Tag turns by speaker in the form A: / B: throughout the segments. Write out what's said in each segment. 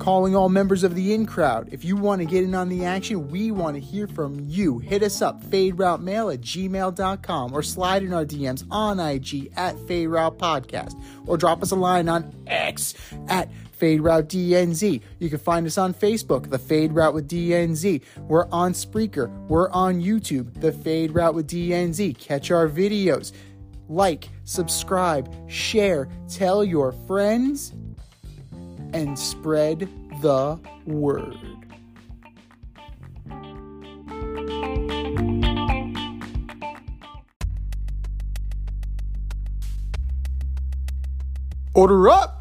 A: Calling all members of the in crowd. If you want to get in on the action, we want to hear from you. Hit us up, faderoutemail@gmail.com, or slide in our DMs on IG at FadeRoutePodcast, or drop us a line on X at FadeRouteDNZ. You can find us on Facebook, The Fade Route with DNZ. We're on Spreaker. We're on YouTube, The Fade Route with DNZ. Catch our videos. Like, subscribe, share, tell your friends, and spread the word. Order up!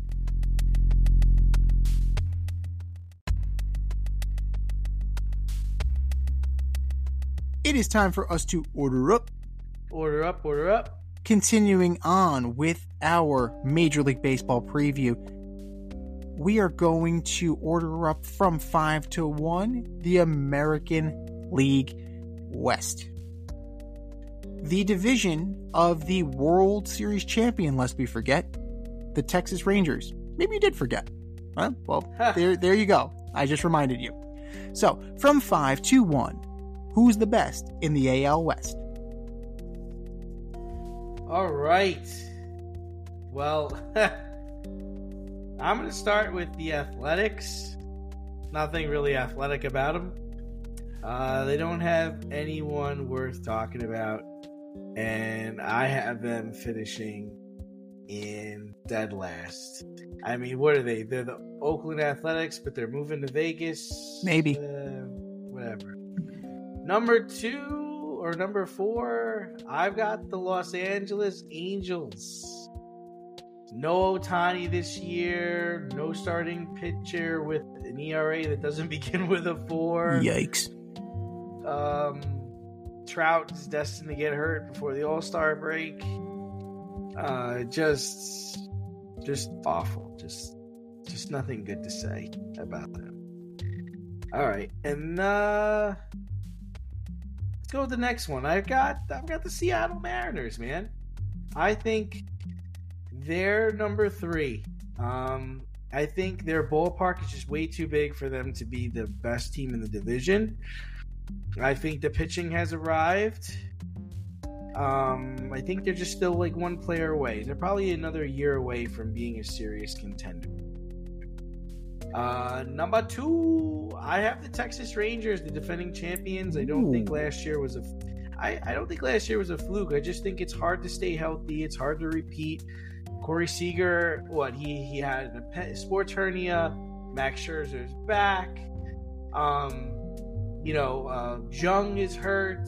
A: It is time for us to order up.
B: Order up, order up.
A: Continuing on with our Major League Baseball preview, we are going to order up from 5 to 1 the American League West. The division of the World Series champion, lest we forget, the Texas Rangers. Maybe you did forget. Huh? Well, there you go. I just reminded you. So, from 5 to 1, who's the best in the AL West?
B: All right. Well, I'm going to start with the Athletics. Nothing really athletic about them. They don't have anyone worth talking about. And I have them finishing in dead last. I mean, what are they? They're the Oakland Athletics, but they're moving to Vegas.
A: Maybe.
B: Whatever. Number 2 or number 4, I've got the Los Angeles Angels. No Ohtani this year. No starting pitcher with an ERA that doesn't begin with a 4.
A: Yikes.
B: Trout is destined to get hurt before the All-Star break. Just awful. Just nothing good to say about them. All right, and let's go with the next one. I've got the Seattle Mariners, man. I think they're number 3. I think their ballpark is just way too big for them to be the best team in the division. I think the pitching has arrived. I think they're just still like one player away. They're probably another year away from being a serious contender. Number 2, I have the Texas Rangers, the defending champions. I don't think last year was I don't think last year was a fluke. I just think it's hard to stay healthy. It's hard to repeat. Corey Seager, he had a sports hernia. Max Scherzer's back. Jung is hurt.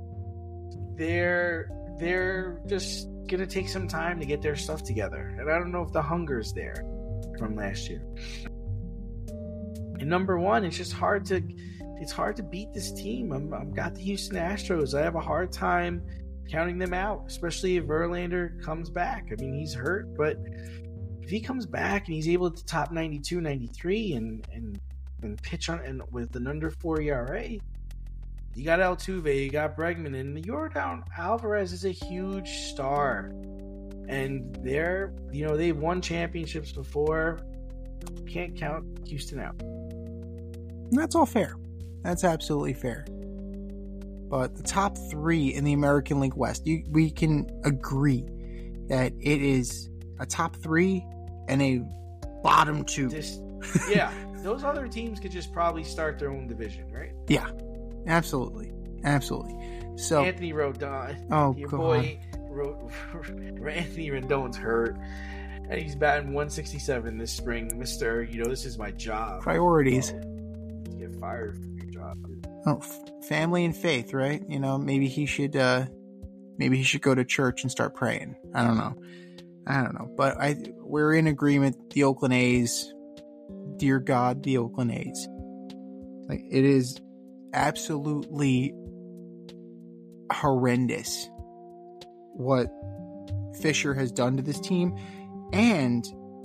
B: They're just gonna take some time to get their stuff together, and I don't know if the hunger's there from last year. And number 1, it's just hard to beat this team. I've got the Houston Astros. I have a hard time counting them out, especially if Verlander comes back. I mean, he's hurt, but if he comes back and he's able to top 92, 93 and pitch on and with an under 4 ERA, you got Altuve, you got Bregman, and Yordan Alvarez is a huge star. And they've won championships before. Can't count Houston out.
A: That's all fair. That's absolutely fair. But the top 3 in the American League West, we can agree that it is a top 3 and a bottom 2.
B: Those other teams could just probably start their own division, right?
A: Yeah, absolutely. So
B: Anthony Rodon, your
A: God.
B: boy Anthony Rendon's hurt, and he's batting 167 this spring. Mister, this is my job.
A: Priorities.
B: To get fired from your job.
A: Oh, family and faith, right? Maybe he should go to church and start praying. I don't know. But we're in agreement. The Oakland A's, dear God, the Oakland A's. Like, it is absolutely horrendous what Fisher has done to this team and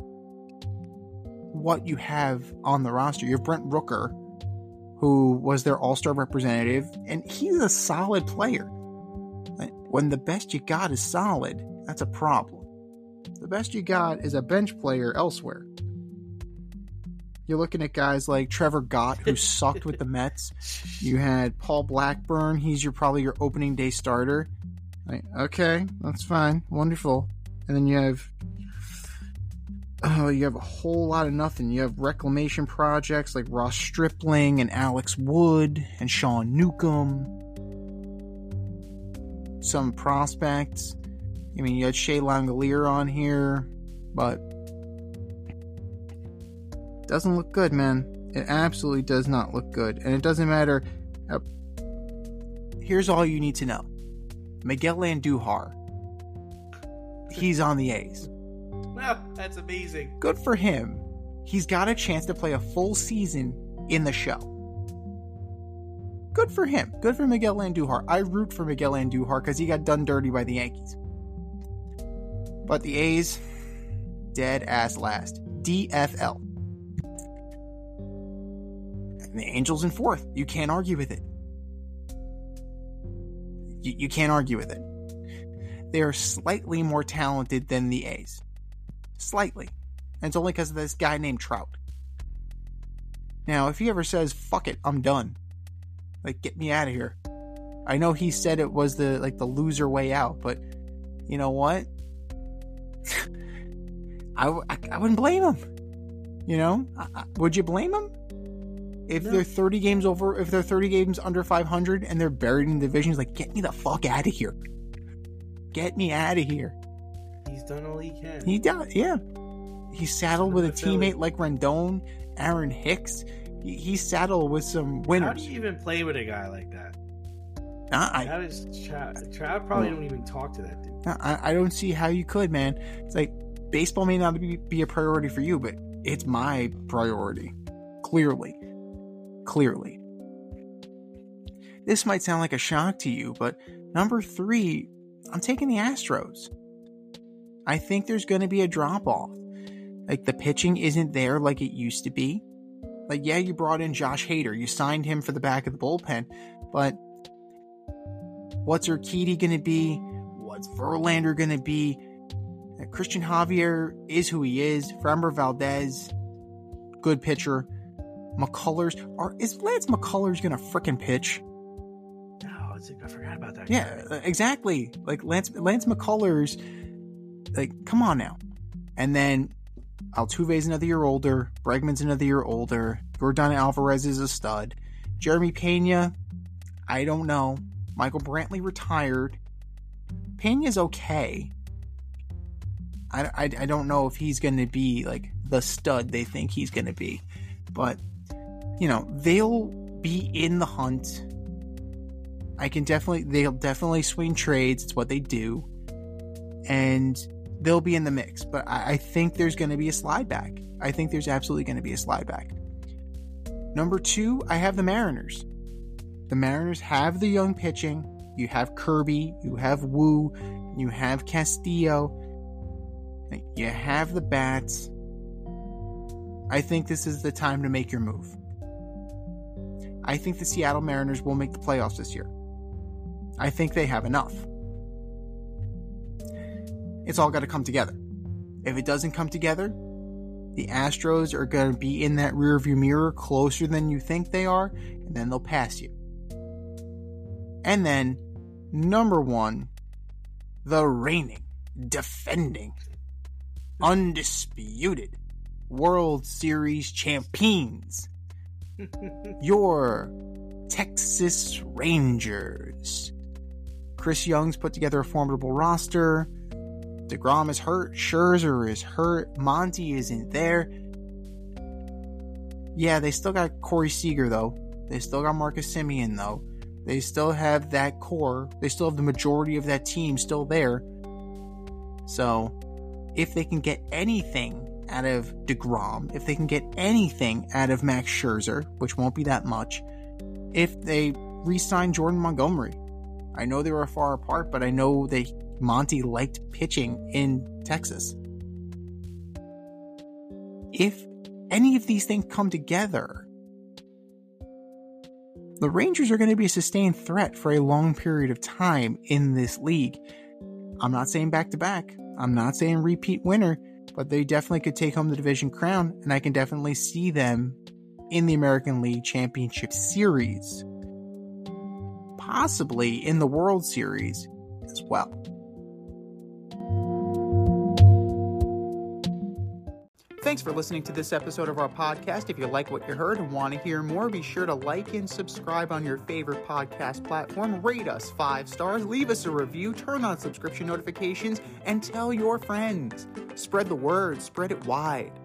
A: what you have on the roster. You have Brent Rooker, who was their all-star representative, and he's a solid player. When the best you got is solid, that's a problem. The best you got is a bench player elsewhere. You're looking at guys like Trevor Gott, who sucked with the Mets. You had Paul Blackburn. He's probably your opening day starter. Like, okay, that's fine. Wonderful. And then you have a whole lot of nothing. You have reclamation projects like Ross Stripling and Alex Wood and Sean Newcomb. Some prospects. I mean, you had Shea Langolier on here, but doesn't look good, man. It absolutely does not look good. And it doesn't matter. Here's all you need to know. Miguel Andujar. He's on the A's.
B: Wow, that's amazing.
A: Good for him. He's got a chance to play a full season in the show. Good for him. Good for Miguel Andujar. I root for Miguel Andujar because he got done dirty by the Yankees. But the A's, dead ass last. DFL. And the Angels in fourth. You can't argue with it. You can't argue with it. They're slightly more talented than the A's. Slightly. And it's only because of this guy named Trout. Now, if he ever says, fuck it, I'm done. Like, get me out of here. I know he said it was the loser way out, but you know what? I wouldn't blame him. You know? Would you blame him? If they're 30 games under 500 and they're buried in the division, he's like, get me the fuck out of here. Get me out of here.
B: He's done all he can.
A: He does, yeah. He's saddled with a teammate like Rendon, Aaron Hicks. He's saddled with some winners.
B: How do you even play with a guy like that? Trout probably don't even talk to that dude.
A: I don't see how you could, man. It's like, baseball may not be a priority for you, but it's my priority. Clearly. This might sound like a shock to you, but number 3, I'm taking the Astros. I think there's going to be a drop-off. Like, the pitching isn't there like it used to be. Like, yeah, you brought in Josh Hader. You signed him for the back of the bullpen. But what's Urquidy going to be? What's Verlander going to be? Christian Javier is who he is. Framber Valdez, good pitcher. Is Lance McCullers going to frickin' pitch?
B: No, I forgot about that.
A: Yeah, exactly. Like, Lance McCullers, like, come on now. And then Altuve's another year older. Bregman's another year older. Yordan Alvarez is a stud. Jeremy Pena, I don't know. Michael Brantley retired. Pena's okay. I don't know if he's going to be like the stud they think he's going to be. But, you know, they'll be in the hunt. They'll definitely swing trades. It's what they do. And they'll be in the mix. But I think there's going to be a slide back. I think there's absolutely going to be a slide back. Number 2, I have the Mariners. The Mariners have the young pitching. You have Kirby. You have Wu. You have Castillo. You have the bats. I think this is the time to make your move. I think the Seattle Mariners will make the playoffs this year. I think they have enough. It's all got to come together. If it doesn't come together, the Astros are going to be in that rearview mirror closer than you think they are, and then they'll pass you. And then, number 1, the reigning, defending, undisputed World Series champions, your Texas Rangers. Chris Young's put together a formidable roster. DeGrom is hurt. Scherzer is hurt. Monty isn't there. Yeah, they still got Corey Seager, though. They still got Marcus Semien, though. They still have that core. They still have the majority of that team still there. So, if they can get anything out of DeGrom, if they can get anything out of Max Scherzer, which won't be that much, if they re-sign Jordan Montgomery. I know they were far apart, but I know Monty liked pitching in Texas. If any of these things come together, the Rangers are going to be a sustained threat for a long period of time in this league. I'm not saying back-to-back. I'm not saying repeat winner. but they definitely could take home the division crown, and I can definitely see them in the American League Championship Series. Possibly in the World Series as well. Thanks for listening to this episode of our podcast. If you like what you heard and want to hear more, be sure to like and subscribe on your favorite podcast platform. Rate us 5 stars, leave us a review, turn on subscription notifications, and tell your friends. Spread the word, spread it wide.